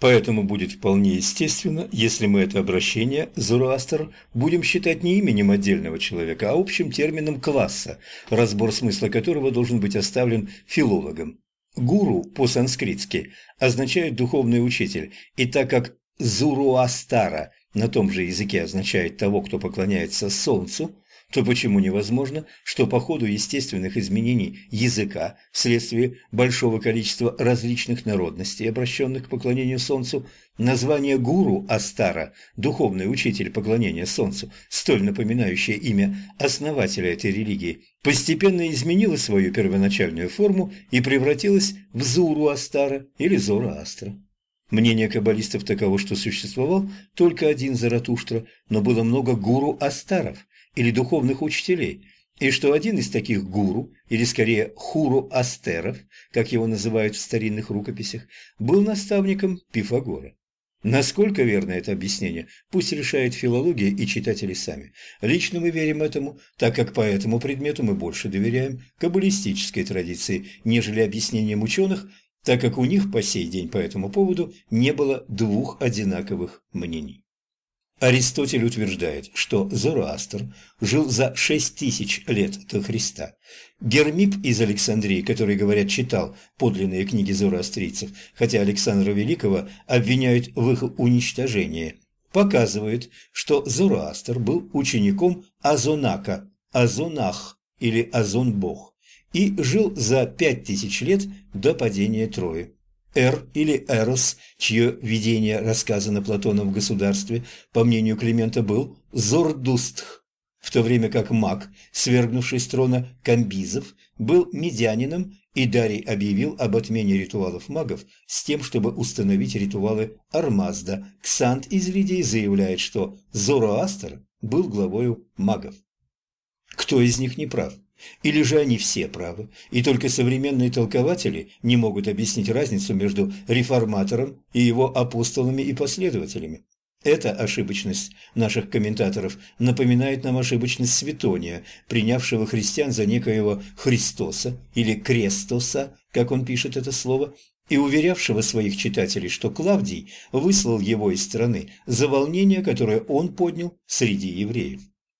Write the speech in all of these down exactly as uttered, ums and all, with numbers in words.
Поэтому будет вполне естественно, если мы это обращение «Зороастр» будем считать не именем отдельного человека, а общим термином класса, разбор смысла которого должен быть оставлен филологом. Гуру по-санскритски означает «духовный учитель», и так как «Зороастара» на том же языке означает «того, кто поклоняется солнцу», то почему невозможно, что по ходу естественных изменений языка, вследствие большого количества различных народностей, обращенных к поклонению Солнцу, название гуру Астара, духовный учитель поклонения Солнцу, столь напоминающее имя основателя этой религии, постепенно изменило свою первоначальную форму и превратилось в Зуру Астара или Зороастра. Мнение каббалистов таково, что существовал только один Заратуштра, но было много гуру-астаров или духовных учителей, и что один из таких гуру, или скорее хуру-астеров, как его называют в старинных рукописях, был наставником Пифагора. Насколько верно это объяснение, пусть решает филология и читатели сами. Лично мы верим этому, так как по этому предмету мы больше доверяем каббалистической традиции, нежели объяснениям ученых, так как у них по сей день по этому поводу не было двух одинаковых мнений. Аристотель утверждает, что Зороастр жил за шесть тысяч лет до Христа. Гермип из Александрии, который, говорят, читал подлинные книги зороастрийцев, хотя Александра Великого обвиняют в их уничтожении, показывает, что Зороастр был учеником Азонака, Азонах или Азон-бог, и жил за пять тысяч лет до падения Трои. Эр или Эрос, чье видение рассказано Платоном в «Государстве», по мнению Климента, был Зордустх, в то время как маг, свергнувший с трона Камбизов, был медянином, и Дарий объявил об отмене ритуалов магов с тем, чтобы установить ритуалы Армазда. Ксант из Лидии заявляет, что Зороастр был главою магов. Кто из них не прав? Или же они все правы, и только современные толкователи не могут объяснить разницу между реформатором и его апостолами и последователями? Эта ошибочность наших комментаторов напоминает нам ошибочность Светония, принявшего христиан за некоего Христоса или Крестоса, как он пишет это слово, и уверявшего своих читателей, что Клавдий выслал его из страны за волнение, которое он поднял среди евреев.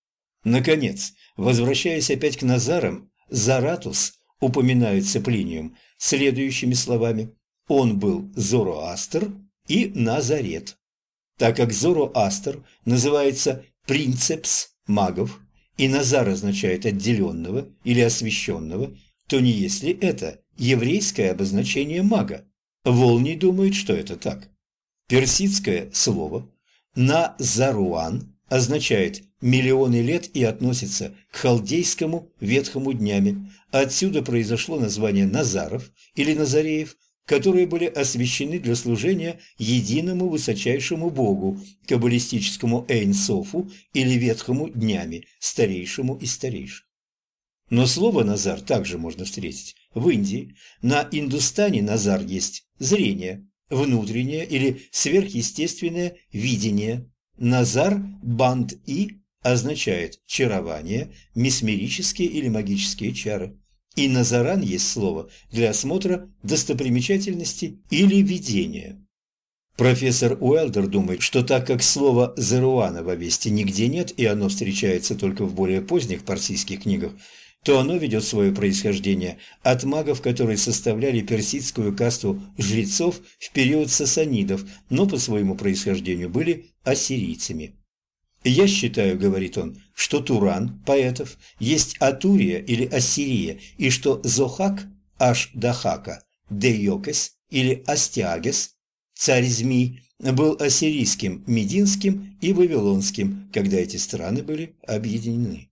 Наконец, возвращаясь опять к Назарам, Заратус упоминается Плинием следующими словами: «Он был Зороастр и Назарет». Так как Зороастр называется принцепс магов, и Назар означает отделенного или освященного, то не есть ли это еврейское обозначение мага? Волний думает, что это так. Персидское слово «назаруан» означает «миллионы лет» и относится к халдейскому ветхому днями. Отсюда произошло название Назаров или Назареев, которые были освящены для служения единому высочайшему Богу, каббалистическому Эйн-Софу или ветхому днями, старейшему из старейших. Но слово «назар» также можно встретить в Индии. На Индустане назар есть зрение, внутреннее или сверхъестественное видение. Назар банд-и означает чарование, месмерические или магические чары. И назаран есть слово для осмотра достопримечательности или видения. Профессор Уэлдер думает, что так как слова «зеруана» в Авесте нигде нет, и оно встречается только в более поздних парсийских книгах, то оно ведет свое происхождение от магов, которые составляли персидскую касту жрецов в период сасанидов, но по своему происхождению были ассирийцами. «Я считаю, — говорит он, — что Туран, поэтов, есть Атурия или Ассирия, и что Зохак, Аш-Дахака, Дейокес или Астиагес, царь змей, был ассирийским, мединским и вавилонским, когда эти страны были объединены».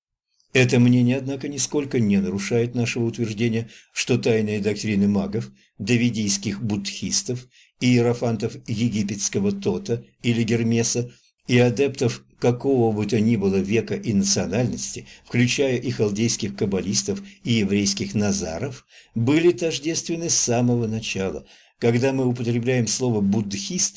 Это мнение, однако, нисколько не нарушает нашего утверждения, что тайные доктрины магов, давидийских буддхистов, иерофантов египетского Тота или Гермеса и адептов какого бы то ни было века и национальности, включая и халдейских каббалистов и еврейских назаров, были тождественны с самого начала. Когда мы употребляем слово «буддхисты»,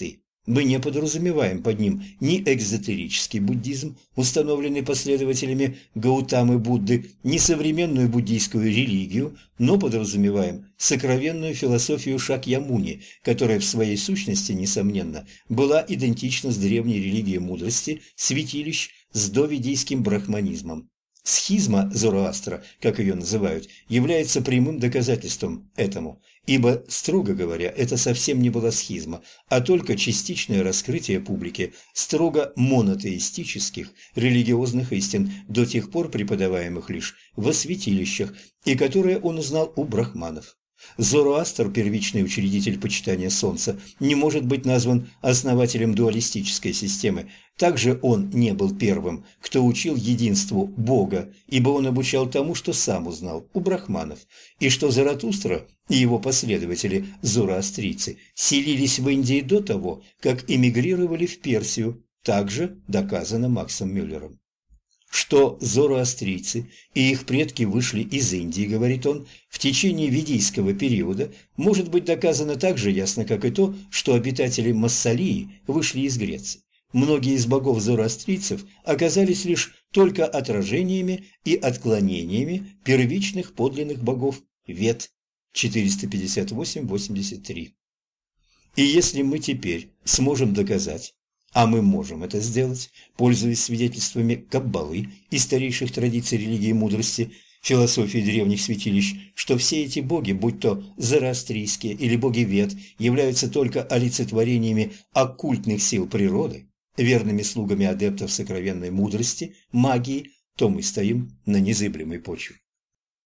Мы не подразумеваем под ним ни экзотерический буддизм, установленный последователями Гаутамы Будды, ни современную буддийскую религию, но подразумеваем сокровенную философию Шакьямуни, которая в своей сущности, несомненно, была идентична с древней религией мудрости, святилищ, с доведийским брахманизмом. Схизма Зороастра, как ее называют, является прямым доказательством этому, ибо, строго говоря, это совсем не была схизма, а только частичное раскрытие публике строго монотеистических религиозных истин, до тех пор преподаваемых лишь во святилищах, и которые он узнал у брахманов. Зороастр, первичный учредитель почитания Солнца, не может быть назван основателем дуалистической системы. Также он не был первым, кто учил единству Бога, ибо он обучал тому, что сам узнал у брахманов, и что Заратустра и его последователи, зороастрийцы, селились в Индии до того, как эмигрировали в Персию, также доказано Максом Мюллером. Что зороастрийцы и их предки вышли из Индии, говорит он, в течение ведийского периода, может быть доказано так же ясно, как и то, что обитатели Массалии вышли из Греции. Многие из богов зороастрийцев оказались лишь только отражениями и отклонениями первичных подлинных богов Вед четыреста пятьдесят восемь восемьдесят три. И если мы теперь сможем доказать, а мы можем это сделать, пользуясь свидетельствами Каббалы и старейших традиций религии мудрости, философии древних святилищ, что все эти боги, будь то зороастрийские или боги Вед, являются только олицетворениями оккультных сил природы, верными слугами адептов сокровенной мудрости, магии, то мы стоим на незыблемой почве.